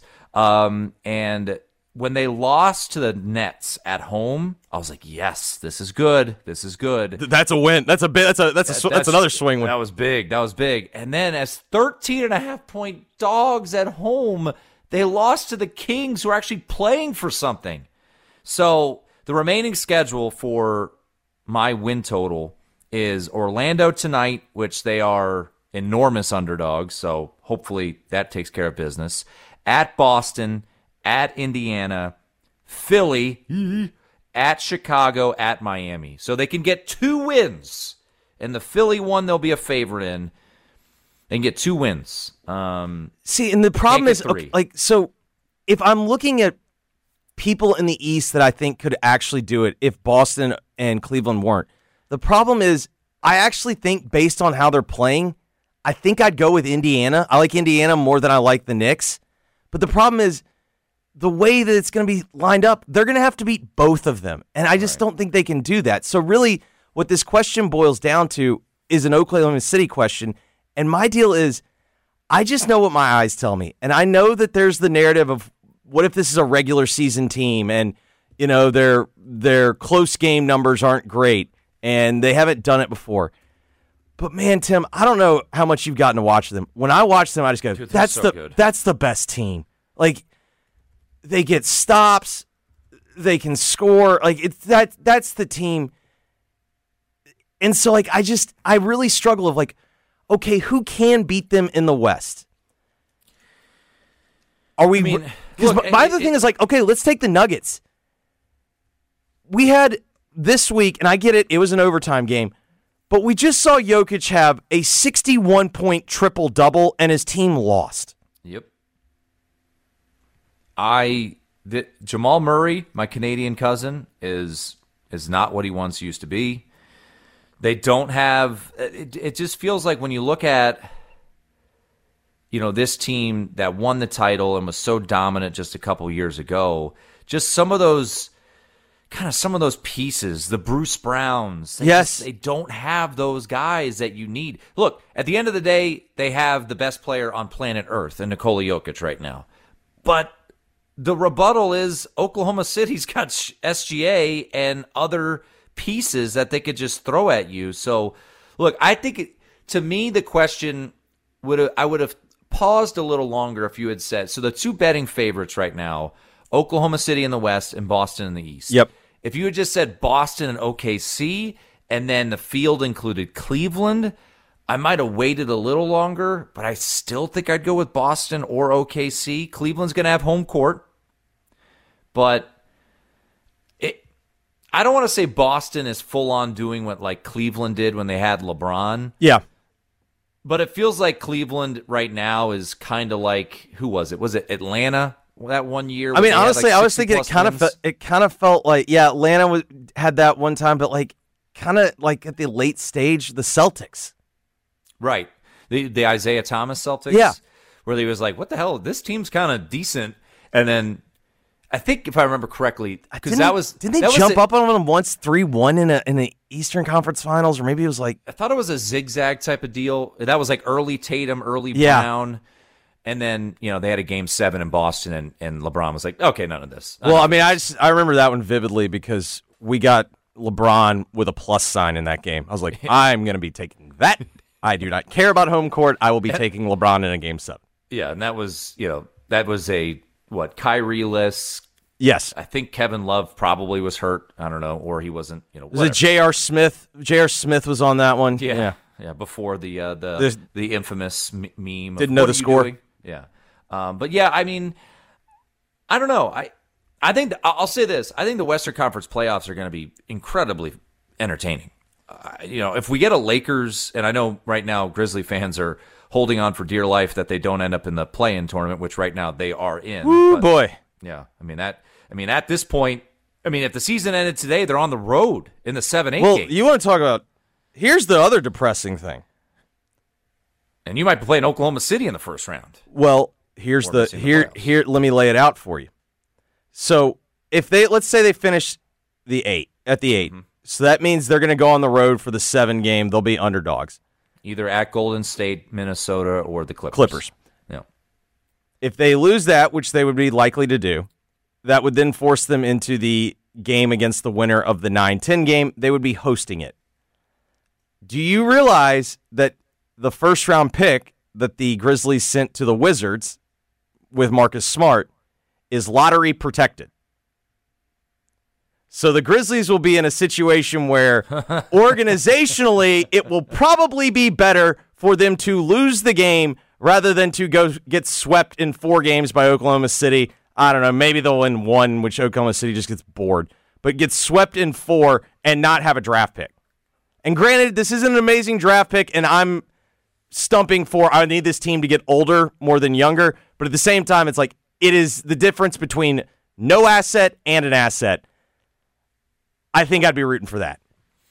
And when they lost to the Nets at home, I was like, "Yes, this is good. This is good." That's a win. That's another swing win. That was big. And then as 13.5-point dogs at home, they lost to the Kings, who are actually playing for something. So the remaining schedule for my win total is Orlando tonight, which they are enormous underdogs, so hopefully that takes care of business. At Boston, at Indiana, Philly, at Chicago, at Miami. So they can get 2 wins. And the Philly one they'll be a favorite in. They can get 2 wins. See, and the problem is, so if I'm looking at people in the East that I think could actually do it if Boston and Cleveland weren't, the problem is I actually think based on how they're playing, I think I'd go with Indiana. I like Indiana more than I like the Knicks. But the problem is the way that it's going to be lined up, they're going to have to beat both of them. And I just don't think they can do that. So really what this question boils down to is an Oklahoma City question. And my deal is I just know what my eyes tell me. And I know that there's the narrative of what if this is a regular season team and, you know, their close game numbers aren't great and they haven't done it before. But man, Tim, I don't know how much you've gotten to watch them. When I watch them, I just go, Dude, that's the best team. Like, they get stops, they can score. Like, that's the team. And so, like, I really struggle of like, okay, who can beat them in the West? Are we? My other thing is like, okay, let's take the Nuggets. We had this week, and I get it, it was an overtime game. But we just saw Jokic have a 61-point triple-double, and his team lost. Yep. Jamal Murray, my Canadian cousin, is not what he once used to be. They don't have it just feels like when you look at, you know, this team that won the title and was so dominant just a couple years ago, just some of those pieces, the Bruce Browns. They don't have those guys that you need. Look, at the end of the day, they have the best player on planet Earth in Nikola Jokic right now. But the rebuttal is Oklahoma City's got SGA and other pieces that they could just throw at you. So, look, I think, to me, the question I would have paused a little longer if you had said, so the 2 betting favorites right now, Oklahoma City in the West and Boston in the East. Yep. If you had just said Boston and OKC, and then the field included Cleveland, I might have waited a little longer, but I still think I'd go with Boston or OKC. Cleveland's going to have home court, but I don't want to say Boston is full-on doing what like Cleveland did when they had LeBron. Yeah. But it feels like Cleveland right now is kind of like, who was it? Was it Atlanta? That one year. I mean, honestly, I was thinking it kind of felt like, Atlanta had that one time, but like kind of like at the late stage, the Celtics. Right. The Isaiah Thomas Celtics. Yeah. Where he was like, what the hell? This team's kind of decent. And then I think if I remember correctly, because didn't they jump up on them once 3-1 in the Eastern Conference Finals, or maybe it was like, I thought it was a zigzag type of deal. That was like early Tatum, early Brown. And then, you know, they had a Game 7 in Boston, and LeBron was like, okay, none of this. Well, I mean, I remember that one vividly because we got LeBron with a plus sign in that game. I was like, I'm going to be taking that. I do not care about home court. I will be taking LeBron in a Game 7. Yeah, and that was, a, Kyrie-less. Yes. I think Kevin Love probably was hurt. I don't know, or he wasn't, Was it J.R. Smith? J.R. Smith was on that one. Yeah, before the infamous meme. Didn't know the score. Doing? Yeah. But yeah, I mean, I don't know. I think I'll say this. I think the Western Conference playoffs are going to be incredibly entertaining. If we get a Lakers, and I know right now Grizzly fans are holding on for dear life that they don't end up in the play-in tournament, which right now they are in. Woo, boy. Yeah. I mean, at this point, I mean, if the season ended today, they're on the road in the 7-8 game. Well, you want to talk about, here's the other depressing thing. And you might be playing Oklahoma City in the first round. Well, here, let me lay it out for you. So if let's say they finish at the 8, so that means they're going to go on the road for the 7 game. They'll be underdogs. Either at Golden State, Minnesota, or the Clippers. Yeah. If they lose that, which they would be likely to do, that would then force them into the game against the winner of the 9-10 game. They would be hosting it. Do you realize that the first-round pick that the Grizzlies sent to the Wizards with Marcus Smart is lottery protected? So the Grizzlies will be in a situation where organizationally it will probably be better for them to lose the game rather than to go get swept in 4 games by Oklahoma City. I don't know, maybe they'll win 1, which Oklahoma City just gets bored, but get swept in 4 and not have a draft pick. And granted, this isn't an amazing draft pick, and I'm stumping for I need this team to get older more than younger, but at the same time, it's like it is the difference between no asset and an asset. I think I'd be rooting for that.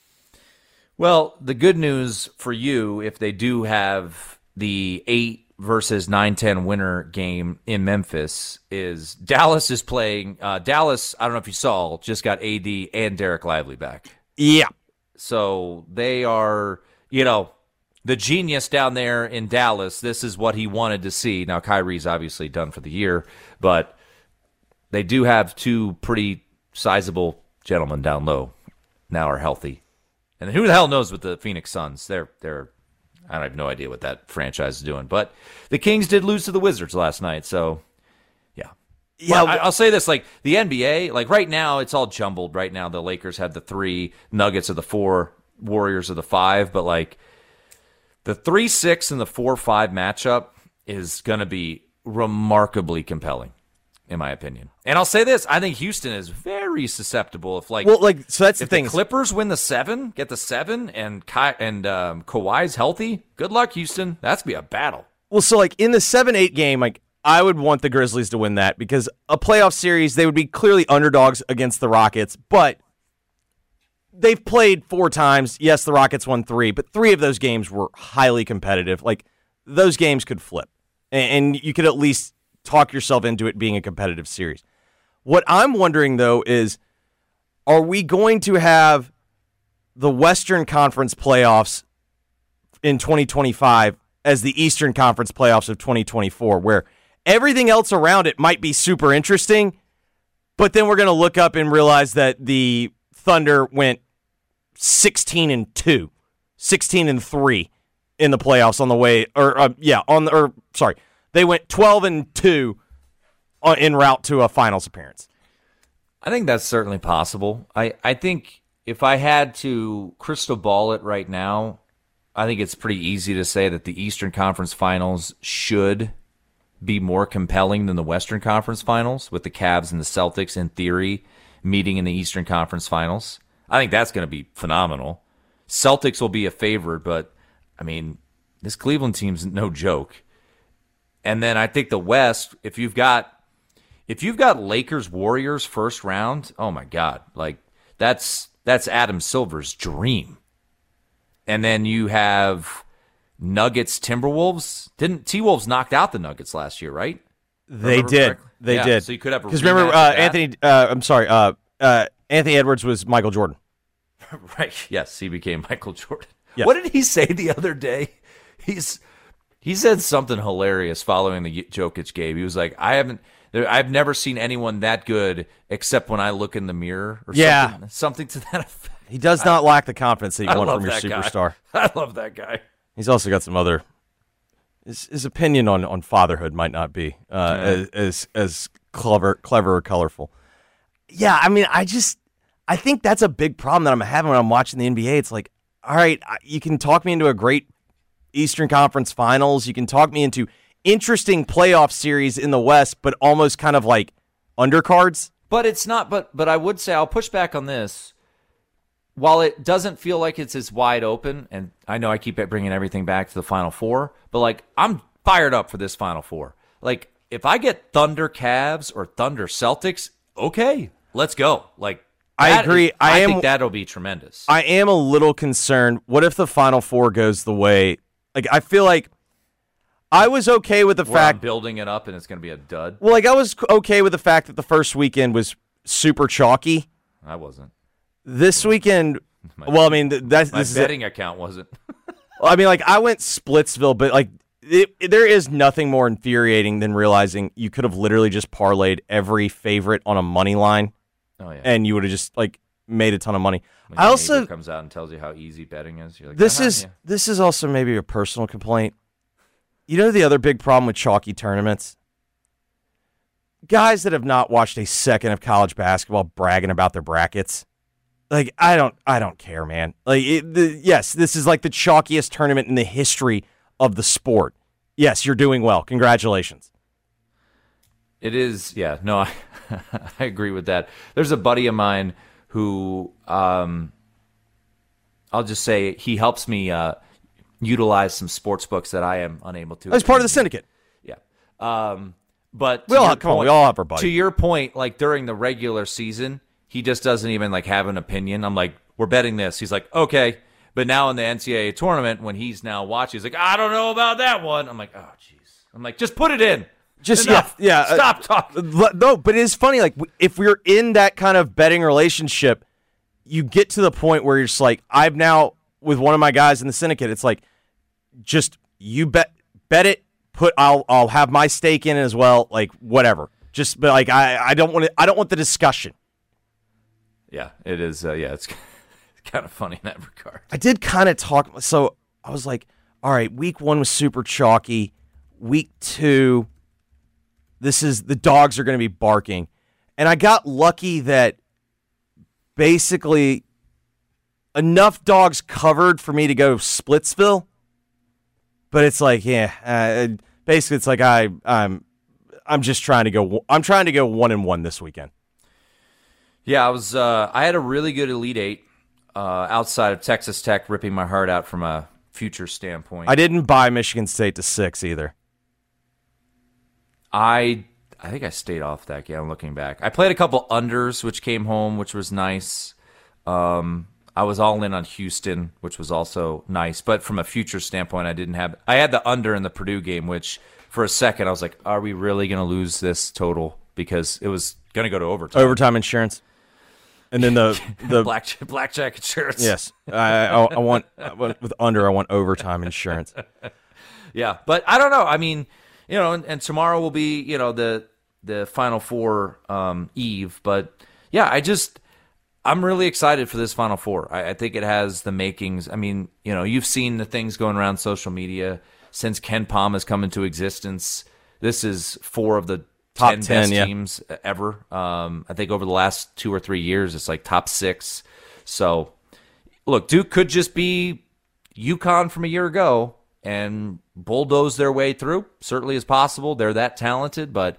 Well, the good news for you, if they do have the 8 versus 9-10 winner game in Memphis, is Dallas is playing. Dallas, I don't know if you saw, just got AD and Derek Lively back. Yeah. So they are, the genius down there in Dallas. This is what he wanted to see. Now, Kyrie's obviously done for the year, but they do have 2 pretty sizable gentlemen down low now are healthy. And who the hell knows with the Phoenix Suns? They're I have no idea what that franchise is doing. But the Kings did lose to the Wizards last night, so yeah. I'll say this, like the NBA, like right now it's all jumbled. Right now the Lakers have the 3, Nuggets are the 4, Warriors are the 5, but like the 3-6 and the 4-5 matchup is going to be remarkably compelling, in my opinion. And I'll say this, I think Houston is very susceptible if so that's the thing. The Clippers win the 7, get the 7, and Kawhi's healthy, good luck, Houston. That's going to be a battle. Well, so like in the 7-8 game, like I would want the Grizzlies to win that because a playoff series, they would be clearly underdogs against the Rockets, but they've played 4 times. Yes, the Rockets won 3, but 3 of those games were highly competitive. Like those games could flip, and you could at least talk yourself into it being a competitive series. What I'm wondering, though, is are we going to have the Western Conference playoffs in 2025 as the Eastern Conference playoffs of 2024, where everything else around it might be super interesting, but then we're going to look up and realize that the Thunder went 16-2, 16-3 in the playoffs on the way, they went 12-2 en route to a finals appearance. I think that's certainly possible. I think if I had to crystal ball it right now, I think it's pretty easy to say that the Eastern Conference Finals should be more compelling than the Western Conference Finals, with the Cavs and the Celtics, in theory, meeting in the Eastern Conference Finals. I think that's going to be phenomenal. Celtics will be a favorite, but, I mean, this Cleveland team's no joke. And then I think the West, if you've got Lakers Warriors first round, oh my God, like that's Adam Silver's dream. And then you have Nuggets Timberwolves. Didn't T-Wolves knocked out the Nuggets last year, right? They did. They did. So you could have a because remember Anthony Edwards was Michael Jordan. Right. Yes, he became Michael Jordan. Yes. What did he say the other day? He said something hilarious following the Jokic game. He was like, I've never seen anyone that good except when I look in the mirror or something to that effect. He does not lack the confidence that you want from your superstar. I love that guy. He's also got some other his opinion on fatherhood might not be as clever or colorful. Yeah, I mean, I think that's a big problem that I'm having when I'm watching the NBA. It's like, all right, you can talk me into a great Eastern Conference Finals. You can talk me into interesting playoff series in the West, but almost kind of like undercards. But it's not. But I would say I'll push back on this. While it doesn't feel like it's as wide open, and I know I keep bringing everything back to the Final Four, but like I'm fired up for this Final Four. Like if I get Thunder Cavs or Thunder Celtics, okay, let's go. Like I agree. I think that'll be tremendous. I am a little concerned. What if the Final Four goes the way? Like, I feel like I was okay with the fact I'm building it up and it's going to be a dud. Well, like I was okay with the fact that the first weekend was super chalky. I wasn't. This weekend, well, I mean, my betting account wasn't. I mean, like I went Splitsville, but like there is nothing more infuriating than realizing you could have literally just parlayed every favorite on a money line, and you would have just like made a ton of money. When I also neighbor comes out and tells you how easy betting is. You're like, this is also maybe a personal complaint. You know the other big problem with chalky tournaments? Guys that have not watched a second of college basketball bragging about their brackets. Like, I don't care, man. Like, yes, this is like the chalkiest tournament in the history of the sport. Yes, you're doing well. Congratulations. It is, yeah. No, I agree with that. There's a buddy of mine who, I'll just say, he helps me utilize some sports books that I am unable to. As part of the syndicate. Yeah. But we all have our buddy. To your point, like during the regular season, he just doesn't even like have an opinion. I'm like, we're betting this. He's like, okay. But now in the NCAA tournament, when he's now watching, he's like, I don't know about that one. I'm like, oh, jeez. I'm like, just put it in. Just enough. Yeah. Stop talking. No, but it's funny. Like if we're in that kind of betting relationship, you get to the point where you're just like, I've now with one of my guys in the syndicate. It's like, just you bet it. I'll have my stake in it as well. Like whatever. Just but like I don't want the discussion. Yeah, it is. It's kind of funny in that regard. I did kind of talk. So I was like, all right, week 1 was super chalky. Week 2, the dogs are going to be barking. And I got lucky that basically enough dogs covered for me to go Splitsville. But it's like, basically it's like I'm just trying to go. I'm trying to go 1-1 this weekend. Yeah, I had a really good Elite Eight outside of Texas Tech ripping my heart out from a future standpoint. I didn't buy Michigan State to 6 either. I think I stayed off that game looking back. I played a couple unders, which came home, which was nice. I was all in on Houston, which was also nice. But from a future standpoint, I had the under in the Purdue game, which for a second I was like, are we really going to lose this total? Because it was going to go to overtime. Overtime insurance. And then the blackjack insurance. Yes, I want with under. I want overtime insurance. Yeah, but I don't know. I mean, and tomorrow will be the Final Four eve. But yeah, I'm really excited for this Final Four. I think it has the makings. I mean, you've seen the things going around social media since Ken Pom has come into existence. This is 4 of the top 10 best teams ever. I think over the last 2 or 3 years, it's like top 6. So, look, Duke could just be UConn from a year ago and bulldoze their way through. Certainly is possible. They're that talented. But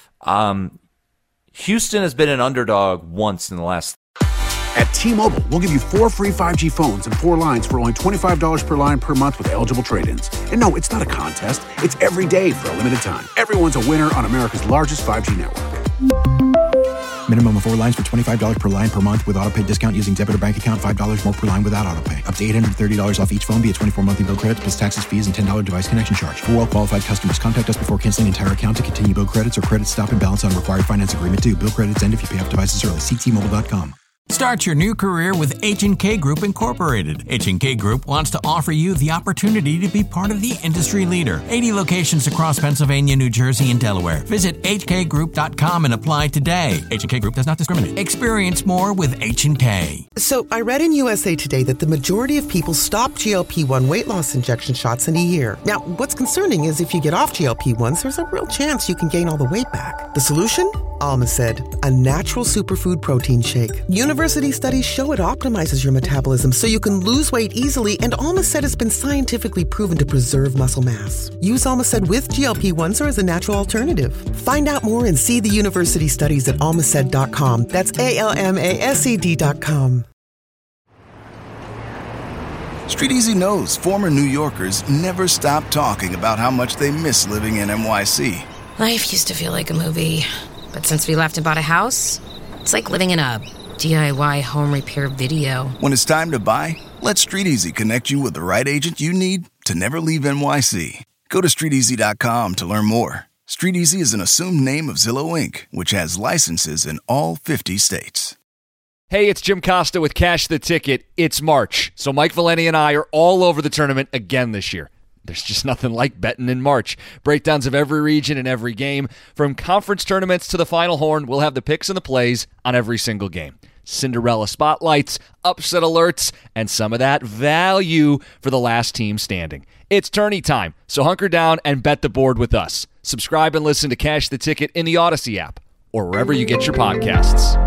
Houston has been an underdog once in the last. At T-Mobile, we'll give you 4 free 5G phones and 4 lines for only $25 per line per month with eligible trade-ins. And no, it's not a contest. It's every day for a limited time. Everyone's a winner on America's largest 5G network. Minimum of 4 lines for $25 per line per month with autopay discount using debit or bank account. $5 more per line without autopay. Up to $830 off each phone via 24 monthly bill credits plus taxes, fees, and $10 device connection charge. For well-qualified customers, contact us before canceling entire account to continue bill credits or credit stop and balance on required finance agreement due. Bill credits end if you pay off devices early. See T-Mobile.com. Start your new career with H&K Group Incorporated. H&K Group wants to offer you the opportunity to be part of the industry leader. 80 locations across Pennsylvania, New Jersey, and Delaware. Visit hkgroup.com and apply today. H&K Group does not discriminate. Experience more with H&K. So I read in USA Today that the majority of people stop GLP-1 weight loss injection shots in a year. Now, what's concerning is if you get off GLP-1s, there's a real chance you can gain all the weight back. The solution? Alma said, a natural superfood protein shake. University studies show it optimizes your metabolism so you can lose weight easily, and Alma said it's been scientifically proven to preserve muscle mass. Use Alma said with GLP-1s or as a natural alternative. Find out more and see the university studies at almased.com. That's ALMASED.com. Street Easy knows former New Yorkers never stop talking about how much they miss living in NYC. Life used to feel like a movie, but since we left and bought a house, it's like living in a DIY home repair video. When it's time to buy, let StreetEasy connect you with the right agent you need to never leave NYC. Go to StreetEasy.com to learn more. StreetEasy is an assumed name of Zillow Inc., which has licenses in all 50 states. Hey, it's Jim Costa with Cash the Ticket. It's March, so Mike Valeni and I are all over the tournament again this year. There's just nothing like betting in March. Breakdowns of every region and every game. From conference tournaments to the Final Horn, we'll have the picks and the plays on every single game. Cinderella spotlights, upset alerts, and some of that value for the last team standing. It's tourney time, so hunker down and bet the board with us. Subscribe and listen to Cash the Ticket in the Odyssey app or wherever you get your podcasts.